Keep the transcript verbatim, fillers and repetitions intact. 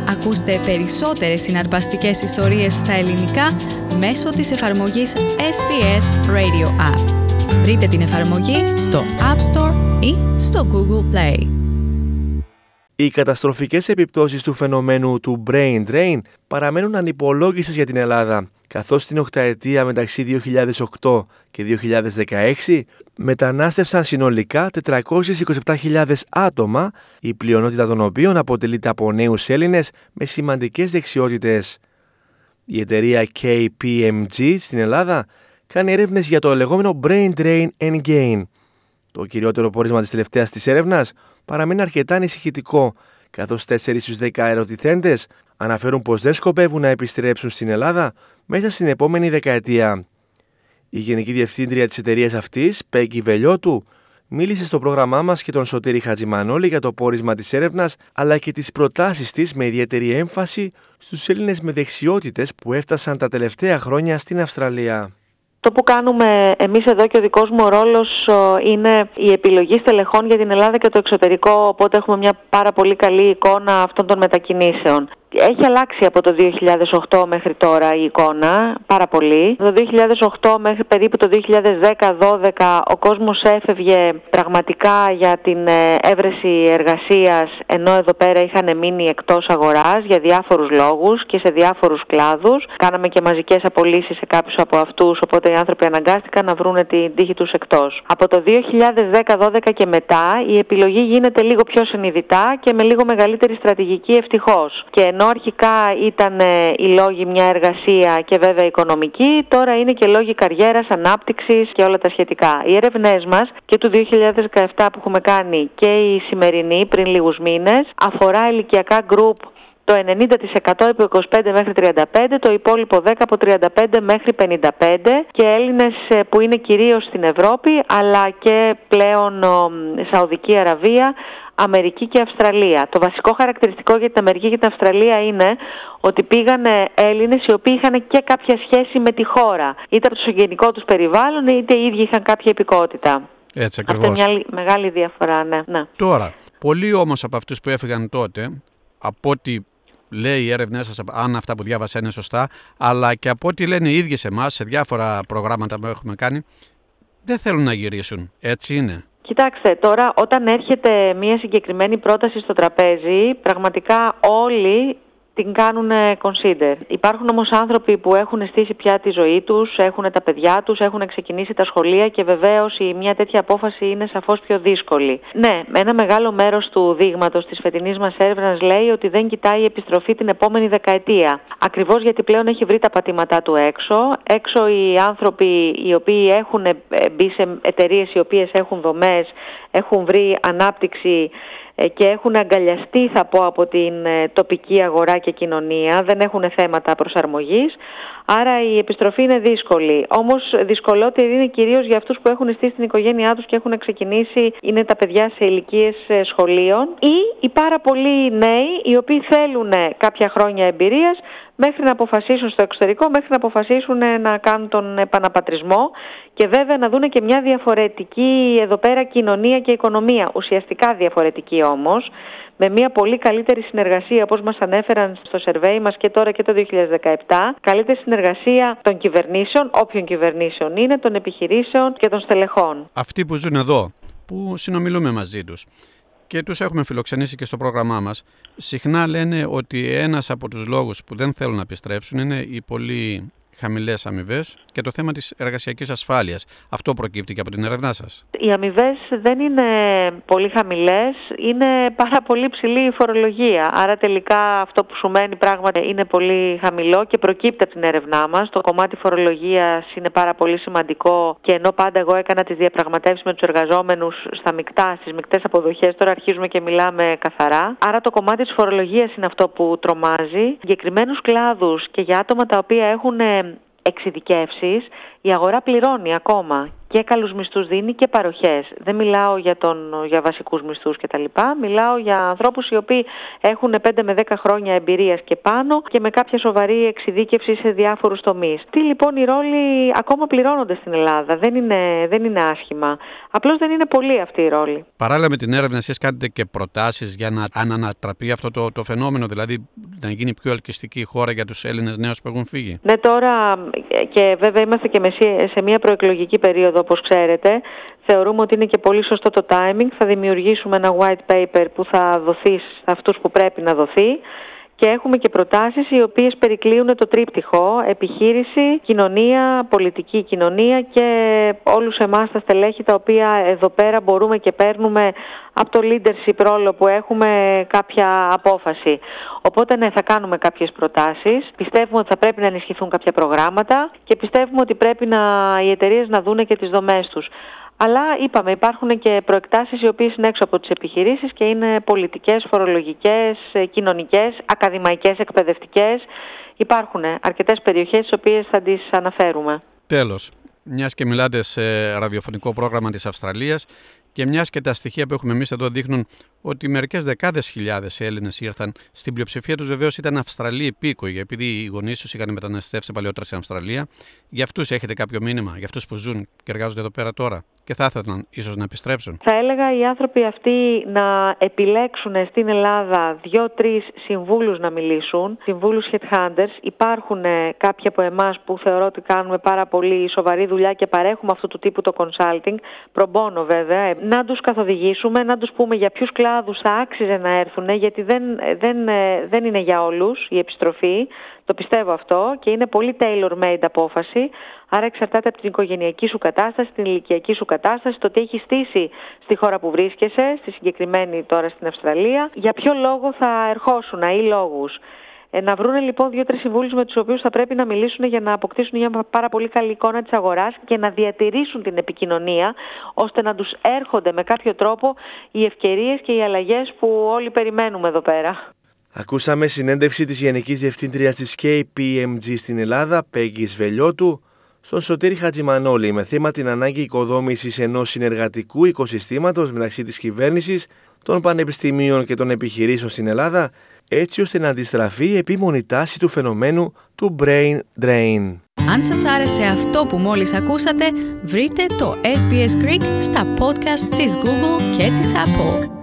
Ακούστε περισσότερες συναρπαστικές ιστορίες στα ελληνικά μέσω της εφαρμογής ες μπι ες Radio App. Βρείτε την εφαρμογή στο App Store ή στο Google Play. Οι καταστροφικές επιπτώσεις του φαινομένου του brain drain παραμένουν ανυπολόγιστες για την Ελλάδα, καθώς στην οκταετία μεταξύ δύο χιλιάδες οκτώ και δύο χιλιάδες δεκαέξι μετανάστευσαν συνολικά τετρακόσιες είκοσι επτά χιλιάδες άτομα, η πλειονότητα των οποίων αποτελείται από νέους Έλληνες με σημαντικές δεξιότητες. Η εταιρεία κέι πι εμ τζι στην Ελλάδα κάνει έρευνες για το λεγόμενο brain drain and gain. Το κυριότερο πόρισμα της τελευταίας της έρευνας παραμένει αρκετά ανησυχητικό, καθώς τέσσερις στους δέκα ερωτηθέντες αναφέρουν πως δεν σκοπεύουν να επιστρέψουν στην Ελλάδα μέσα στην επόμενη δεκαετία. Η Γενική Διευθύντρια της εταιρείας αυτής, Πέγκη Βελιώτου, μίλησε στο πρόγραμμά μας και τον Σωτήρη Χατζημανόλη για το πόρισμα της έρευνας, αλλά και τις προτάσεις της με ιδιαίτερη έμφαση στους Έλληνες με δεξιότητες που έφτασαν τα τελευταία χρόνια στην Αυστραλία. Το που κάνουμε εμείς εδώ και ο δικός μου ρόλος είναι η επιλογή στελεχών για την Ελλάδα και το εξωτερικό, οπότε έχουμε μια πάρα πολύ καλή εικόνα αυτών των μετακινήσεων. Έχει αλλάξει από το δύο χιλιάδες οκτώ μέχρι τώρα η εικόνα, πάρα πολύ. Το δύο χιλιάδες οκτώ μέχρι περίπου το δύο χιλιάδες δέκα δώδεκα ο κόσμος έφευγε πραγματικά για την έβρεση εργασίας, ενώ εδώ πέρα είχαν μείνει εκτός αγοράς για διάφορους λόγους και σε διάφορους κλάδους. Κάναμε και μαζικές απολύσεις σε κάποιους από αυτούς, οπότε οι άνθρωποι αναγκάστηκαν να βρούνε την τύχη τους εκτός. Από το δύο χιλιάδες δέκα δώδεκα και μετά η επιλογή γίνεται λίγο πιο συνειδητά και με λίγο μεγαλύτερη στρατηγική, ευτυχώς. Και ενώ αρχικά ήταν οι λόγοι μια εργασία και βέβαια οικονομική, τώρα είναι και λόγοι καριέρας, ανάπτυξης και όλα τα σχετικά. Οι έρευνές μας και του δύο χιλιάδες δεκαεπτά που έχουμε κάνει και η σημερινή πριν λίγους μήνες αφορά ηλικιακά γκρουπ το ενενήντα τοις εκατό από είκοσι πέντε μέχρι τριάντα πέντε, το υπόλοιπο δέκα από τριάντα πέντε μέχρι πενήντα πέντε και Έλληνες που είναι κυρίως στην Ευρώπη αλλά και πλέον Σαουδική Αραβία, Αμερική και Αυστραλία. Το βασικό χαρακτηριστικό για την Αμερική και την Αυστραλία είναι ότι πήγαν Έλληνες οι οποίοι είχαν και κάποια σχέση με τη χώρα, είτε από το συγγενικό τους περιβάλλον είτε οι ίδιοι είχαν κάποια υπηκότητα. Έτσι ακριβώς. Αυτή είναι μια μεγάλη διαφορά, ναι. ναι. Τώρα, πολλοί όμως από αυτούς που έφυγαν τότε, από ό,τι λέει η έρευνά σας, αν αυτά που διάβασα είναι σωστά, αλλά και από ό,τι λένε οι ίδιοι σε εμάς, σε διάφορα προγράμματα που έχουμε κάνει, δεν θέλουν να γυρίσουν. Έτσι είναι. Κοιτάξτε, τώρα όταν έρχεται μια συγκεκριμένη πρόταση στο τραπέζι, πραγματικά όλοι την κάνουν consider. Υπάρχουν όμως άνθρωποι που έχουν στήσει πια τη ζωή τους, έχουν τα παιδιά τους, έχουν ξεκινήσει τα σχολεία και βεβαίως η μια τέτοια απόφαση είναι σαφώς πιο δύσκολη. Ναι, ένα μεγάλο μέρος του δείγματος της φετινής μας έρευνας λέει ότι δεν κοιτάει η επιστροφή την επόμενη δεκαετία. Ακριβώς γιατί πλέον έχει βρει τα πατήματά του έξω. Έξω οι άνθρωποι οι οποίοι έχουν μπει σε εταιρείες οι οποίες έχουν δομές, έχουν βρει ανάπτυξη και έχουν αγκαλιαστεί, θα πω, από την τοπική αγορά και κοινωνία, δεν έχουν θέματα προσαρμογής, άρα η επιστροφή είναι δύσκολη. Όμως δυσκολότερη είναι κυρίως για αυτούς που έχουν στήσει την οικογένειά τους και έχουν ξεκινήσει, είναι τα παιδιά σε ηλικίες σχολείων ή οι πάρα πολλοί νέοι οι οποίοι θέλουν κάποια χρόνια εμπειρίας μέχρι να αποφασίσουν στο εξωτερικό, μέχρι να αποφασίσουν να κάνουν τον επαναπατρισμό και βέβαια να δουν και μια διαφορετική εδώ πέρα κοινωνία και οικονομία, ουσιαστικά διαφορετική όμως, με μια πολύ καλύτερη συνεργασία, όπως μας ανέφεραν στο survey μας και τώρα και το δύο χιλιάδες δεκαεπτά, καλύτερη συνεργασία των κυβερνήσεων, όποιων κυβερνήσεων είναι, των επιχειρήσεων και των στελεχών. Αυτοί που ζουν εδώ, που συνομιλούμε μαζί τους και τους έχουμε φιλοξενήσει και στο πρόγραμμά μας, συχνά λένε ότι ένας από τους λόγους που δεν θέλουν να επιστρέψουν είναι οι πολύ χαμηλές αμοιβές και το θέμα της εργασιακής ασφάλειας. Αυτό προκύπτει και από την έρευνά σας. Οι αμοιβές δεν είναι πολύ χαμηλές, είναι πάρα πολύ ψηλή η φορολογία. Άρα τελικά αυτό που σου μένει πράγματι είναι πολύ χαμηλό και προκύπτει από την έρευνά μας. Το κομμάτι φορολογίας είναι πάρα πολύ σημαντικό και ενώ πάντα εγώ έκανα τις διαπραγματεύσεις με τους εργαζόμενους στα μεικτά, στις μεικτές αποδοχές, τώρα αρχίζουμε και μιλάμε καθαρά. Άρα το κομμάτι της φορολογίας είναι αυτό που τρομάζει. Συγκεκριμένους κλάδους και για άτομα τα οποία έχουν εξειδικεύσεις, η αγορά πληρώνει ακόμα και καλούς μισθούς δίνει και παροχές. Δεν μιλάω για, τον, για βασικούς μισθούς κτλ. Μιλάω για ανθρώπους οι οποίοι έχουν πέντε με δέκα χρόνια εμπειρίας και πάνω και με κάποια σοβαρή εξειδίκευση σε διάφορους τομείς. Τι λοιπόν οι ρόλοι ακόμα πληρώνονται στην Ελλάδα. Δεν είναι, δεν είναι άσχημα. Απλώς δεν είναι πολλοί αυτοί οι ρόλοι. Παράλληλα με την έρευνα, εσείς κάνετε και προτάσεις για να ανατραπεί αυτό το, το φαινόμενο, δηλαδή να γίνει πιο ελκυστική η χώρα για τους Έλληνες νέους που έχουν φύγει. Ναι, τώρα και βέβαια είμαστε και σε μια προεκλογική περίοδο, όπως ξέρετε. Θεωρούμε ότι είναι και πολύ σωστό το timing. Θα δημιουργήσουμε ένα white paper που θα δοθεί σε αυτούς που πρέπει να δοθεί. Και έχουμε και προτάσεις οι οποίες περικλείουν το τρίπτυχο επιχείρηση, κοινωνία, πολιτική κοινωνία και όλους εμάς τα στελέχη τα οποία εδώ πέρα μπορούμε και παίρνουμε από το leadership ρόλο που έχουμε κάποια απόφαση. Οπότε ναι, θα κάνουμε κάποιες προτάσεις. Πιστεύουμε ότι θα πρέπει να ενισχυθούν κάποια προγράμματα και πιστεύουμε ότι πρέπει να, οι εταιρείες να δούνε και τις δομές τους. Αλλά είπαμε, υπάρχουν και προεκτάσεις οι οποίες είναι έξω από τις επιχειρήσεις και είναι πολιτικές, φορολογικές, κοινωνικές, ακαδημαϊκές, εκπαιδευτικές. Υπάρχουν αρκετές περιοχές τις οποίες θα τις αναφέρουμε. Τέλος, μιας και μιλάτε σε ραδιοφωνικό πρόγραμμα της Αυστραλίας και μιας και τα στοιχεία που έχουμε εμείς εδώ δείχνουν ότι μερικές δεκάδες χιλιάδες Έλληνες ήρθαν, στην πλειοψηφία τους βεβαίως ήταν Αυστραλοί υπήκοοι, επειδή οι γονείς τους είχαν μεταναστεύσει παλαιότερα στην Αυστραλία. Για αυτούς έχετε κάποιο μήνυμα, για αυτούς που ζουν και εργάζονται εδώ πέρα τώρα και θα ήθελαν ίσως να επιστρέψουν? Θα έλεγα οι άνθρωποι αυτοί να επιλέξουν στην Ελλάδα δύο-τρεις συμβούλους να μιλήσουν, συμβούλους headhunters. Υπάρχουν κάποιοι από εμάς που θεωρώ ότι κάνουμε πάρα πολύ σοβαρή δουλειά και παρέχουμε αυτού του τύπου το consulting, pro bono βέβαια, να τους καθοδηγήσουμε, να τους πούμε για ποιους κλάδους θα άξιζε να έρθουν, γιατί δεν, δεν, δεν είναι για όλους η επιστροφή. Το πιστεύω αυτό και είναι πολύ tailor-made απόφαση, άρα εξαρτάται από την οικογενειακή σου κατάσταση, την ηλικιακή σου κατάσταση, το τι έχει στήσει στη χώρα που βρίσκεσαι, στη συγκεκριμένη τώρα στην Αυστραλία, για ποιο λόγο θα ερχόσουν ή λόγους. Ε, να βρουν λοιπόν δύο-τρεις συμβούλους με τους οποίους θα πρέπει να μιλήσουν για να αποκτήσουν μια πάρα πολύ καλή εικόνα της αγοράς και να διατηρήσουν την επικοινωνία, ώστε να τους έρχονται με κάποιο τρόπο οι ευκαιρίες και οι αλλαγές που όλοι περιμένουμε εδώ πέρα. Ακούσαμε συνέντευξη της Γενικής Διευθύντριας της κέι πι εμ τζι στην Ελλάδα, Πέγγι Σβελιώτου, στον Σωτήρη Χατζημανόλη με θέμα την ανάγκη οικοδόμησης ενός συνεργατικού οικοσυστήματος μεταξύ της κυβέρνησης, των πανεπιστημίων και των επιχειρήσεων στην Ελλάδα, έτσι ώστε να αντιστραφεί η επίμονη τάση του φαινομένου του brain drain. Αν σας άρεσε αυτό που μόλις ακούσατε, βρείτε το ες μπι ες Greek στα podcast της Google και της Apple.